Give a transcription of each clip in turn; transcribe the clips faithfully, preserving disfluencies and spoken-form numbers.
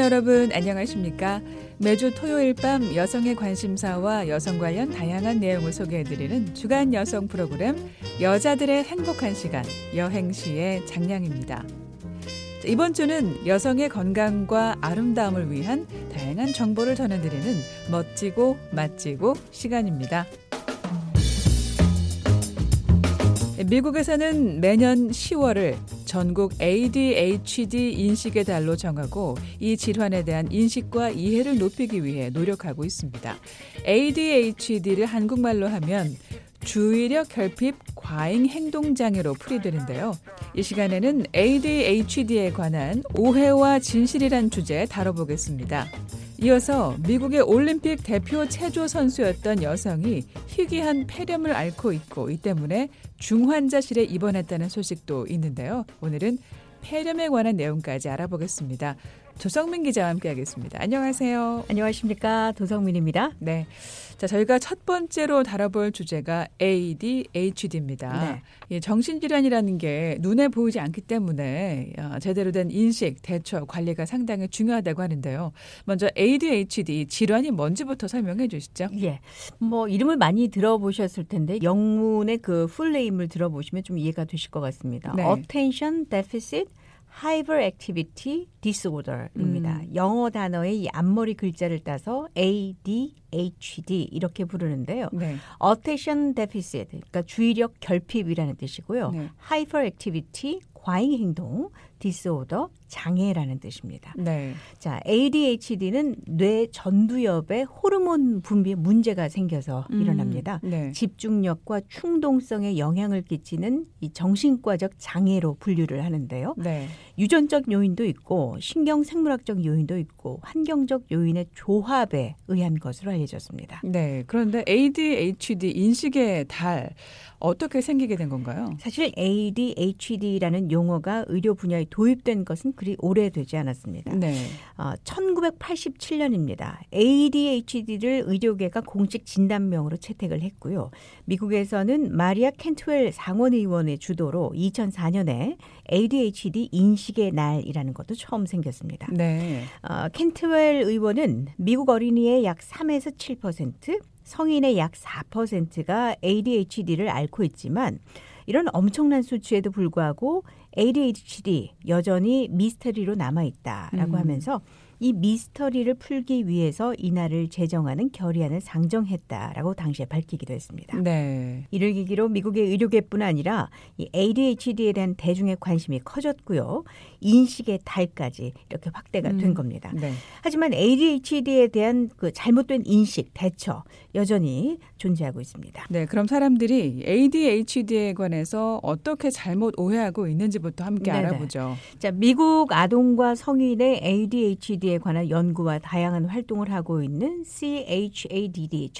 여러분 안녕하십니까? 매주 토요일 밤 여성의 관심사와 여성 관련 다양한 내용을 소개해드리는 주간 여성 프로그램 여자들의 행복한 시간 여행시의 장량입니다. 이번 주는 여성의 건강과 아름다움을 위한 다양한 정보를 전해드리는 멋지고 맛지고 시간입니다. 미국에서는 매년 시월을 전국 에이디에이치디 인식의 달로 정하고 이 질환에 대한 인식과 이해를 높이기 위해 노력하고 있습니다. 에이디에이치디를 한국말로 하면 주의력 결핍 과잉 행동 장애로 풀이되는데요. 이 시간에는 에이디에이치디에 관한 오해와 진실이란 주제 다뤄보겠습니다. 이어서 미국의 올림픽 대표 체조 선수였던 여성이 희귀한 폐렴을 앓고 있고 이 때문에 중환자실에 입원했다는 소식도 있는데요. 오늘은 폐렴에 관한 내용까지 알아보겠습니다. 조성민 기자와 함께하겠습니다. 안녕하세요. 안녕하십니까. 도성민입니다. 네, 자 저희가 첫 번째로 다뤄볼 주제가 에이디에이치디입니다. 네. 이 정신질환이라는 게 눈에 보이지 않기 때문에 제대로 된 인식, 대처, 관리가 상당히 중요하다고 하는데요. 먼저 에이디에이치디 질환이 뭔지부터 설명해 주시죠. 예, 뭐 이름을 많이 들어보셨을 텐데 영문의 그 풀네임을 들어보시면 좀 이해가 되실 것 같습니다. 네. Attention Deficit Hyperactivity Disorder입니다. 음. 영어 단어의 이 앞머리 글자를 따서 에이디에이치디 이렇게 부르는데요. 네. Attention Deficit, 그러니까 주의력 결핍이라는 뜻이고요. 네. Hyperactivity, 과잉 행동, 디스오더, 장애라는 뜻입니다. 네. 자, 에이디에이치디는 뇌 전두엽에 호르몬 분비에 문제가 생겨서 음, 일어납니다. 네. 집중력과 충동성에 영향을 끼치는 이 정신과적 장애로 분류를 하는데요. 네. 유전적 요인도 있고 신경생물학적 요인도 있고 환경적 요인의 조합에 의한 것으로 알려졌습니다. 네. 그런데 에이디에이치디 인식의 달 어떻게 생기게 된 건가요? 사실 에이디에이치디라는 용어가 의료 분야에 도입된 것은 그리 오래되지 않았습니다. 네. 어, 천구백팔십칠 년입니다. 에이디에이치디를 의료계가 공식 진단명으로 채택을 했고요. 미국에서는 마리아 켄트웰 상원의원의 주도로 이천사 년에 에이디에이치디 인식의 날이라는 것도 처음 생겼습니다. 네. 어, 켄트웰 의원은 미국 어린이의 약 삼에서 칠 퍼센트, 성인의 약 사 퍼센트가 에이디에이치디를 앓고 있지만 이런 엄청난 수치에도 불구하고 에이디에이치디 여전히 미스터리로 남아있다라고 음. 하면서 이 미스터리를 풀기 위해서 이날을 제정하는 결의안을 상정했다라고 당시에 밝히기도 했습니다. 네. 이를 계기로 미국의 의료계뿐 아니라 이 에이디에이치디에 대한 대중의 관심이 커졌고요. 인식의 달까지 이렇게 확대가 된 음. 겁니다. 네. 하지만 에이디에이치디에 대한 그 잘못된 인식, 대처 여전히 존재하고 있습니다. 네, 그럼 사람들이 에이디에이치디에 관해서 어떻게 잘못 오해하고 있는지부터 함께 네네. 알아보죠. 자, 미국 아동과 성인의 에이디에이치디에 관한 연구와 다양한 활동을 하고 있는 씨에이치에이디디,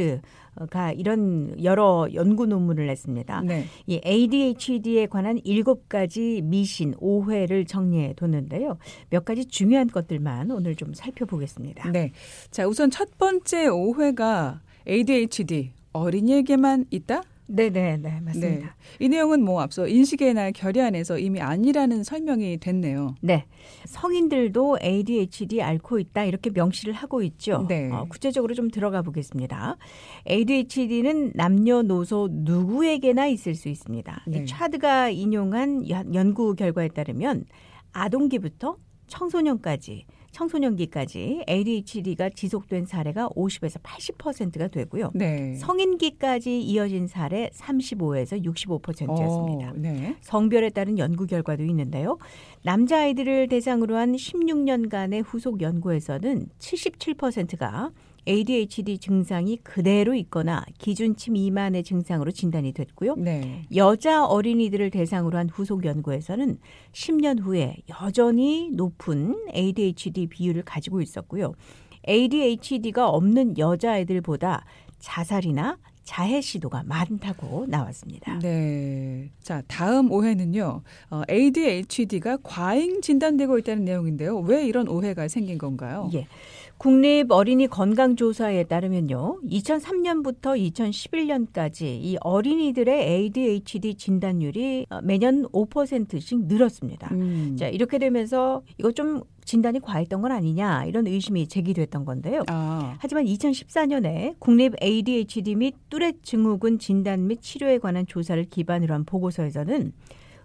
차드가 이런 여러 연구 논문을 냈습니다. 네. 이 에이디에이치디에 관한 일곱 가지 미신, 오해를 정리해 뒀는데요. 몇 가지 중요한 것들만 오늘 좀 살펴보겠습니다. 네. 자, 우선 첫 번째 오해가 에이디에이치디 어린이에게만 있다? 네네네, 맞습니다. 네. 이 내용은 뭐 앞서 인식의 날 결의안에서 이미 아니라는 설명이 됐네요. 네, 성인들도 에이디에이치디 앓고 있다 이렇게 명시를 하고 있죠. 네. 어, 구체적으로 좀 들어가 보겠습니다. 에이디에이치디는 남녀노소 누구에게나 있을 수 있습니다. 네. 이 차드가 인용한 연구 결과에 따르면 아동기부터 청소년까지 청소년기까지 에이디에이치디가 지속된 사례가 오십에서 팔십 퍼센트가 되고요. 네. 성인기까지 이어진 사례 삼십오에서 육십오 퍼센트였습니다. 어, 네. 성별에 따른 연구 결과도 있는데요. 남자아이들을 대상으로 한 십육 년간의 후속 연구에서는 칠십칠 퍼센트가 에이디에이치디 증상이 그대로 있거나 기준치 미만의 증상으로 진단이 됐고요. 네. 여자 어린이들을 대상으로 한 후속 연구에서는 십 년 후에 여전히 높은 에이디에이치디 비율을 가지고 있었고요. 에이디에이치디가 없는 여자아이들보다 자살이나 자해 시도가 많다고 나왔습니다. 네. 자, 다음 오해는요. 어, 에이디에이치디가 과잉 진단되고 있다는 내용인데요. 왜 이런 오해가 생긴 건가요? 예. 국립 어린이 건강조사에 따르면요. 이천삼 년부터 이천십일 년까지 이 어린이들의 에이디에이치디 진단율이 매년 오 퍼센트씩 늘었습니다. 음. 자, 이렇게 되면서 이거 좀 진단이 과했던 건 아니냐 이런 의심이 제기됐던 건데요. 아. 하지만 이천십사 년에 국립 에이디에이치디 및 뚜렛 증후군 진단 및 치료에 관한 조사를 기반으로 한 보고서에서는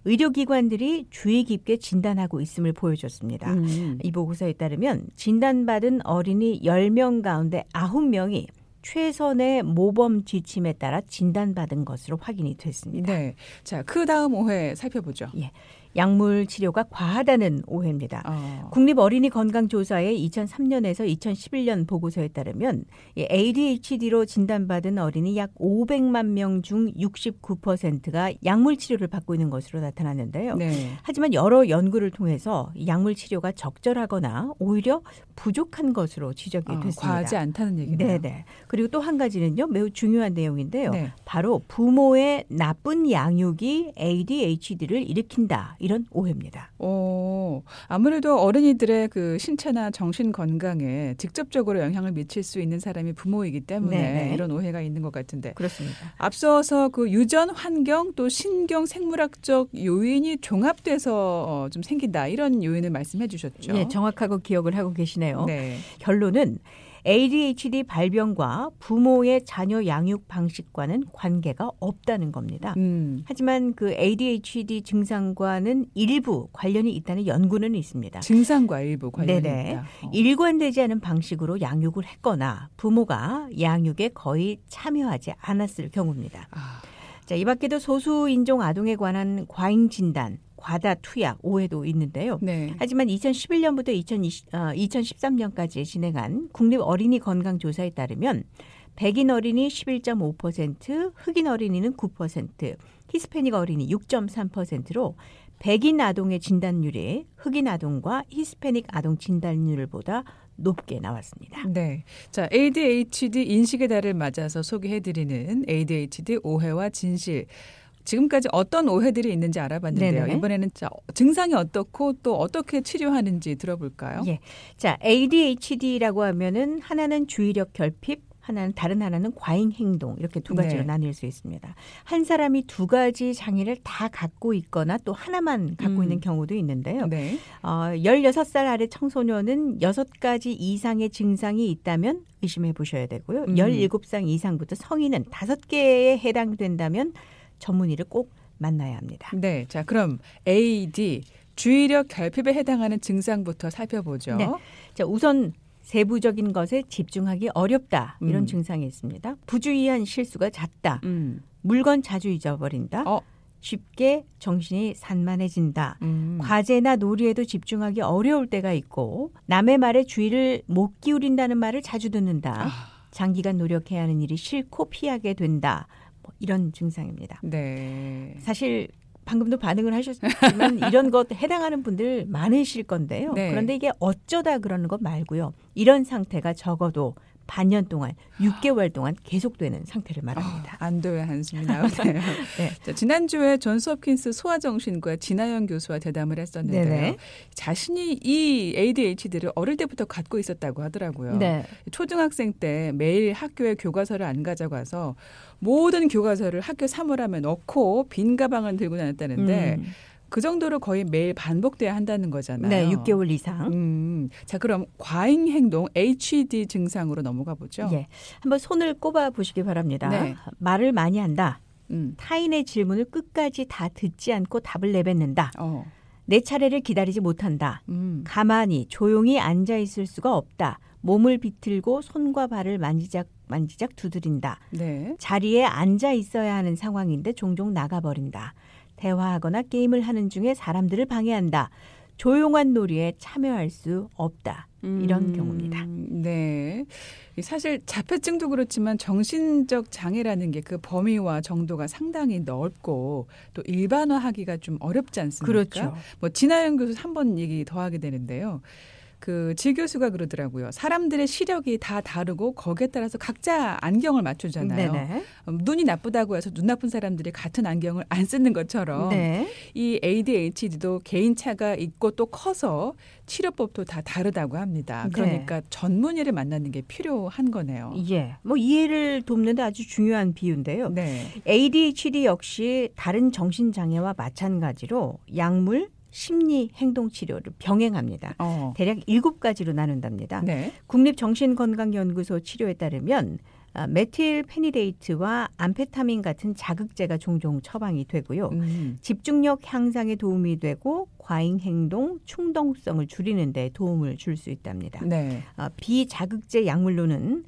의료기관들이 주의 깊게 진단하고 있음을 보여줬습니다. 음. 이 보고서에 따르면 진단받은 어린이 열 명 가운데 아홉 명이 최선의 모범 지침에 따라 진단받은 것으로 확인이 됐습니다. 네. 자, 그 다음 오해 살펴보죠. 예. 약물 치료가 과하다는 오해입니다. 어. 국립어린이건강조사의 이천삼 년에서 이천십일 년 보고서에 따르면 에이디에이치디로 진단받은 어린이 약 오백만 명 중 육십구 퍼센트가 약물 치료를 받고 있는 것으로 나타났는데요. 네. 하지만 여러 연구를 통해서 약물 치료가 적절하거나 오히려 부족한 것으로 지적이 어, 됐습니다. 과하지 않다는 얘기네요. 네네. 그리고 또 한 가지는요. 매우 중요한 내용인데요. 네. 바로 부모의 나쁜 양육이 에이디에이치디를 일으킨다. 이런 오해입니다. 오, 아무래도 어린이들의 그 신체나 정신 건강에 직접적으로 영향을 미칠 수 있는 사람이 부모이기 때문에 네네. 이런 오해가 있는 것 같은데. 그렇습니다. 앞서서 그 유전 환경 또 신경 생물학적 요인이 종합돼서 어, 좀 생긴다 이런 요인을 말씀해 주셨죠. 네, 정확하고 기억을 하고 계시네요. 네. 결론은 에이디에이치디 발병과 부모의 자녀 양육 방식과는 관계가 없다는 겁니다. 음. 하지만 그 에이디에이치디 증상과는 일부 관련이 있다는 연구는 있습니다. 증상과 일부 관련이 네네. 있다. 어. 일관되지 않은 방식으로 양육을 했거나 부모가 양육에 거의 참여하지 않았을 경우입니다. 아. 자, 이 밖에도 소수인종 아동에 관한 과잉 진단, 과다 투약, 오해도 있는데요. 네. 하지만 이천십일 년부터 이천이십, 어, 이천십삼 년까지 진행한 국립어린이건강조사에 따르면 백인 어린이 십일 점 오 퍼센트, 흑인 어린이는 구 퍼센트, 히스패닉 어린이 육 점 삼 퍼센트로 백인 아동의 진단율이 흑인 아동과 히스패닉 아동 진단율보다 높게 나왔습니다. 네. 자, 에이디에이치디 인식의 달을 맞아서 소개해드리는 에이디에이치디 오해와 진실. 지금까지 어떤 오해들이 있는지 알아봤는데요. 네네. 이번에는 자, 증상이 어떻고 또 어떻게 치료하는지 들어볼까요? 예. 자, 에이디에이치디라고 하면은 하나는 주의력 결핍, 하나는 다른 하나는 과잉 행동 이렇게 두 가지로 네. 나뉠 수 있습니다. 한 사람이 두 가지 장애를 다 갖고 있거나 또 하나만 갖고 음. 있는 경우도 있는데요. 네. 어, 열여섯 살 아래 청소년은 여섯 가지 이상의 증상이 있다면 의심해 보셔야 되고요. 음. 열일곱 살 이상부터 성인은 다섯 개에 해당된다면 전문의를 꼭 만나야 합니다. 네. 자, 그럼 에이디 주의력 결핍에 해당하는 증상부터 살펴보죠. 네. 자, 우선 세부적인 것에 집중하기 어렵다. 이런 음. 증상이 있습니다. 부주의한 실수가 잦다. 음. 물건 자주 잊어버린다. 어. 쉽게 정신이 산만해진다. 음. 과제나 놀이에도 집중하기 어려울 때가 있고 남의 말에 주의를 못 기울인다는 말을 자주 듣는다. 아. 장기간 노력해야 하는 일이 싫고 피하게 된다. 뭐 이런 증상입니다. 네. 사실 방금도 반응을 하셨지만 이런 것 해당하는 분들 많으실 건데요. 네. 그런데 이게 어쩌다 그러는 것 말고요. 이런 상태가 적어도 반년 동안, 육 개월 동안 계속되는 상태를 말합니다. 어, 안도의 한숨이 나오네요. 네. 자, 지난주에 존스 홉킨스 소아정신과 진아영 교수와 대담을 했었는데요. 네네. 자신이 이 에이디에이치디를 어릴 때부터 갖고 있었다고 하더라고요. 네. 초등학생 때 매일 학교에 교과서를 안 가져가서 모든 교과서를 학교 사물함에 넣고 빈 가방을 들고 다녔다는데 음. 그 정도로 거의 매일 반복돼야 한다는 거잖아요. 네, 육 개월 이상. 음, 자, 그럼 과잉 행동 에이치디 증상으로 넘어가 보죠. 예, 한번 손을 꼽아 보시기 바랍니다. 네. 말을 많이 한다. 음. 타인의 질문을 끝까지 다 듣지 않고 답을 내뱉는다. 어. 내 차례를 기다리지 못한다. 음. 가만히 조용히 앉아 있을 수가 없다. 몸을 비틀고 손과 발을 만지작 만지작 두드린다. 네. 자리에 앉아 있어야 하는 상황인데 종종 나가버린다. 대화하거나 게임을 하는 중에 사람들을 방해한다. 조용한 놀이에 참여할 수 없다. 이런 음, 경우입니다. 네. 사실 자폐증도 그렇지만 정신적 장애라는 게 그 범위와 정도가 상당히 넓고 또 일반화하기가 좀 어렵지 않습니까? 그렇죠. 뭐 진아영 교수 한 번 얘기 더 하게 되는데요. 그 지 교수가 그러더라고요. 사람들의 시력이 다 다르고 거기에 따라서 각자 안경을 맞추잖아요. 네네. 음, 눈이 나쁘다고 해서 눈 나쁜 사람들이 같은 안경을 안 쓰는 것처럼 네. 이 에이디에이치디도 개인차가 있고 또 커서 치료법도 다 다르다고 합니다. 그러니까 네. 전문의를 만나는 게 필요한 거네요. 예. 뭐 이해를 돕는데 아주 중요한 비유인데요. 네. 에이디에이치디 역시 다른 정신장애와 마찬가지로 약물, 심리 행동 치료를 병행합니다. 어. 대략 일곱 가지로 나눈답니다. 네. 국립정신건강연구소 치료에 따르면 메틸페니데이트와 암페타민 같은 자극제가 종종 처방이 되고요. 음. 집중력 향상에 도움이 되고 과잉 행동, 충동성을 줄이는 데 도움을 줄 수 있답니다. 네. 어, 비자극제 약물로는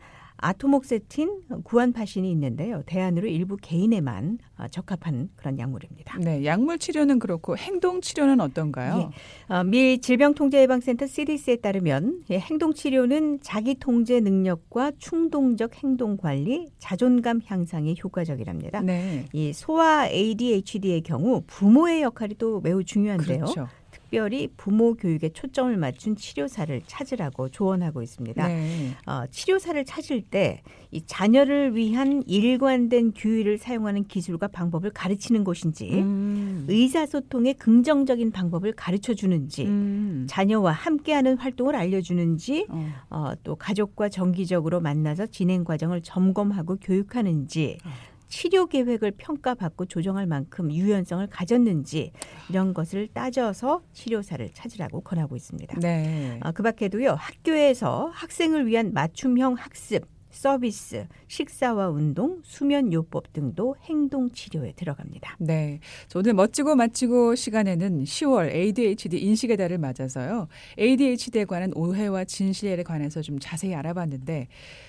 아토목세틴, 구안파신이 있는데요. 대안으로 일부 개인에만 적합한 그런 약물입니다. 네, 약물 치료는 그렇고 행동 치료는 어떤가요? 예. 어, 미 질병통제예방센터 씨디씨에 따르면 예, 행동 치료는 자기 통제 능력과 충동적 행동 관리, 자존감 향상에 효과적이랍니다. 네. 이 소아 에이디에이치디의 경우 부모의 역할이 또 매우 중요한데요. 그렇죠. 특별히 부모 교육에 초점을 맞춘 치료사를 찾으라고 조언하고 있습니다. 네. 어, 치료사를 찾을 때 이 자녀를 위한 일관된 규율을 사용하는 기술과 방법을 가르치는 곳인지 음. 의사소통의 긍정적인 방법을 가르쳐 주는지 음. 자녀와 함께하는 활동을 알려주는지 어. 어, 또 가족과 정기적으로 만나서 진행 과정을 점검하고 교육하는지 치료 계획을 평가받고 조정할 만큼 유연성을 가졌는지 이런 것을 따져서 치료사를 찾으라고 권하고 있습니다. 네. 어, 그 밖에도요. 학교에서 학생을 위한 맞춤형 학습, 서비스, 식사와 운동, 수면 요법 등도 행동 치료에 들어갑니다. 네. 오늘 멋지고 마치고 시간에는 시월 에이디에이치디 인식의 달을 맞아서요. 에이디에이치디에 관한 오해와 진실에 관해서 좀 자세히 알아봤는데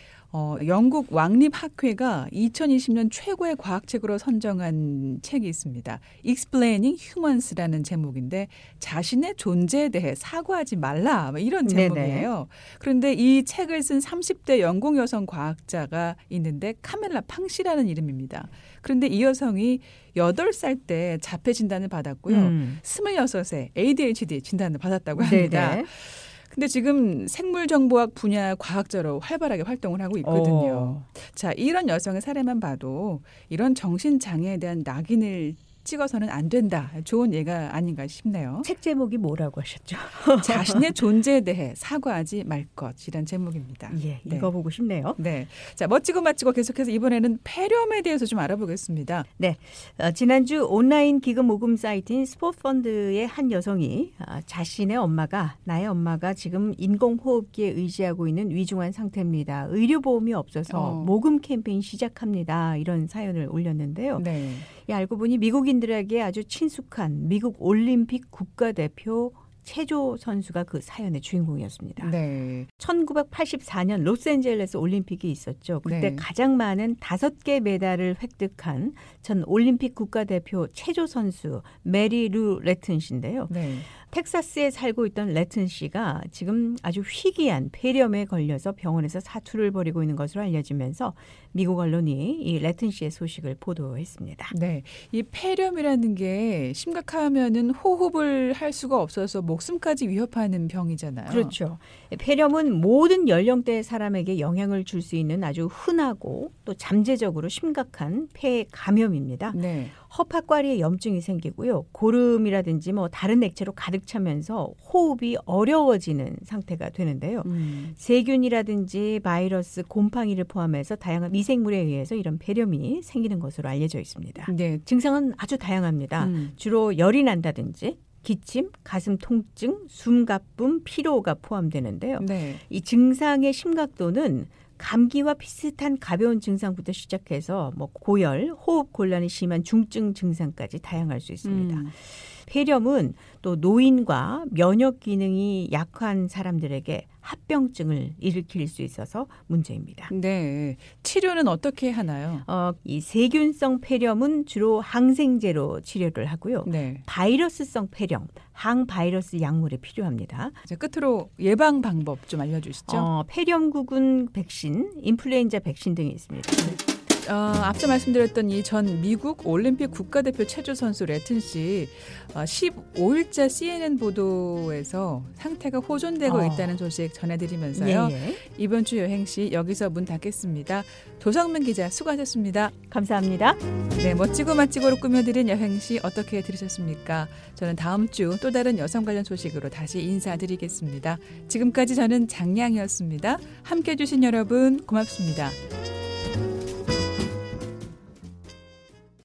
어, 영국 왕립학회가 이천이십 년 최고의 과학책으로 선정한 책이 있습니다. Explaining Humans라는 제목인데 자신의 존재에 대해 사과하지 말라 이런 제목이에요. 네네. 그런데 이 책을 쓴 삼십 대 영국 여성 과학자가 있는데 카멜라 팡시라는 이름입니다. 그런데 이 여성이 여덟 살 때 자폐 진단을 받았고요. 음. 스물여섯에 에이디에이치디 진단을 받았다고 합니다. 네네. 근데 지금 생물정보학 분야 과학자로 활발하게 활동을 하고 있거든요. 오. 자, 이런 여성의 사례만 봐도 이런 정신장애에 대한 낙인을 찍어서는 안 된다. 좋은 예가 아닌가 싶네요. 책 제목이 뭐라고 하셨죠? 자신의 존재에 대해 사과하지 말 것이란 제목입니다. 예, 네. 읽어보고 싶네요. 네, 자 멋지고 마치고 계속해서 이번에는 폐렴에 대해서 좀 알아보겠습니다. 네, 어, 지난주 온라인 기금 모금 사이트인 스포펀드의 한 여성이 어, 자신의 엄마가 나의 엄마가 지금 인공호흡기에 의지하고 있는 위중한 상태입니다. 의료보험이 없어서 어. 모금 캠페인 시작합니다. 이런 사연을 올렸는데요. 네. 예, 알고 보니 미국인들에게 아주 친숙한 미국 올림픽 국가대표 체조 선수가 그 사연의 주인공이었습니다. 네. 천구백팔십사 년 로스앤젤레스 올림픽이 있었죠. 그때 네. 가장 많은 다섯 개 메달을 획득한 전 올림픽 국가대표 체조 선수 메리 루 레튼 씨인데요. 네. 텍사스에 살고 있던 레튼 씨가 지금 아주 희귀한 폐렴에 걸려서 병원에서 사투를 벌이고 있는 것으로 알려지면서 미국 언론이 이 레튼 씨의 소식을 보도했습니다. 네, 이 폐렴이라는 게 심각하면은 호흡을 할 수가 없어서 목숨까지 위협하는 병이잖아요. 그렇죠. 폐렴은 모든 연령대의 사람에게 영향을 줄 수 있는 아주 흔하고 또 잠재적으로 심각한 폐 감염입니다. 네. 허파과리에 염증이 생기고요. 고름이라든지 뭐 다른 액체로 가득 차면서 호흡이 어려워지는 상태가 되는데요. 음. 세균이라든지 바이러스, 곰팡이를 포함해서 다양한 미생물에 의해서 이런 폐렴이 생기는 것으로 알려져 있습니다. 네. 증상은 아주 다양합니다. 음. 주로 열이 난다든지 기침, 가슴 통증, 숨가쁨, 피로가 포함되는데요. 네. 이 증상의 심각도는 감기와 비슷한 가벼운 증상부터 시작해서 뭐 고열, 호흡 곤란이 심한 중증 증상까지 다양할 수 있습니다. 음. 폐렴은 또 노인과 면역 기능이 약한 사람들에게 합병증을 일으킬 수 있어서 문제입니다. 네, 치료는 어떻게 하나요? 어, 이 세균성 폐렴은 주로 항생제로 치료를 하고요. 네. 바이러스성 폐렴, 항바이러스 약물이 필요합니다. 이제 끝으로 예방 방법 좀 알려주시죠. 어, 폐렴구군 백신, 인플루엔자 백신 등이 있습니다. 어, 앞서 말씀드렸던 이 전 미국 올림픽 국가대표 체조 선수 레튼 씨 어, 십오 일자 씨엔엔 보도에서 상태가 호전되고 어. 있다는 소식 전해드리면서요. 예, 예. 이번 주 여행시 여기서 문 닫겠습니다. 조성민 기자 수고하셨습니다. 감사합니다. 네, 멋지고 맛지고로 꾸며드린 여행시 어떻게 들으셨습니까? 저는 다음 주 또 다른 여성 관련 소식으로 다시 인사드리겠습니다. 지금까지 저는 장량이었습니다. 함께해 주신 여러분 고맙습니다.